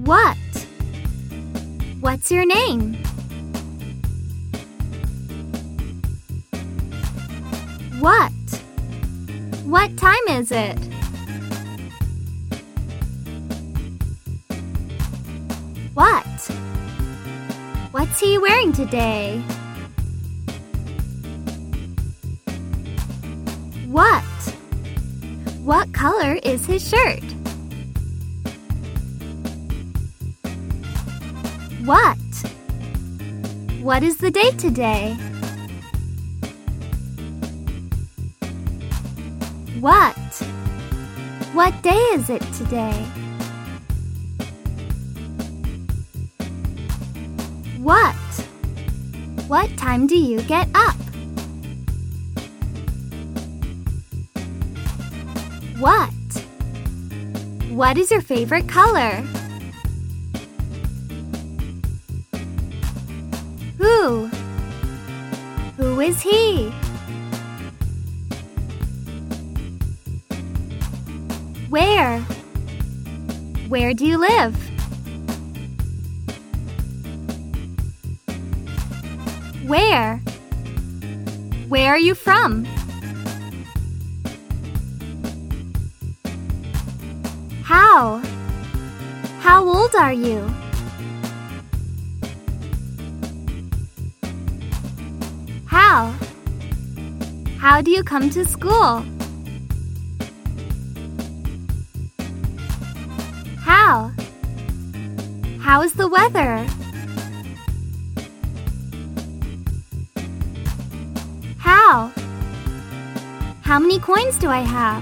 What? What's your name? What? What time is it? What? What's he wearing today? What? What color is his shirt? What? What is the date today? What? What day is it today? What? What time do you get up? What? What is your favorite color? Who? Who is he? Where? Where do you live? Where? Where are you from? How? How old are you? How? How do you come to school? How? How is the weather? How? How many coins do I have?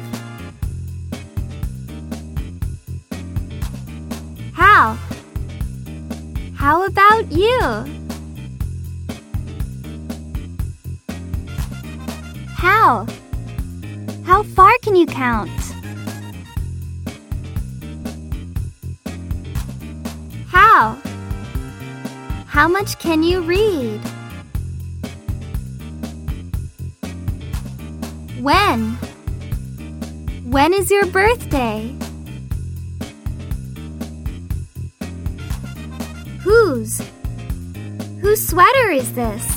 How? How about you? How? How far can you count? How? How much can you read? When? When is your birthday? Whose sweater is this?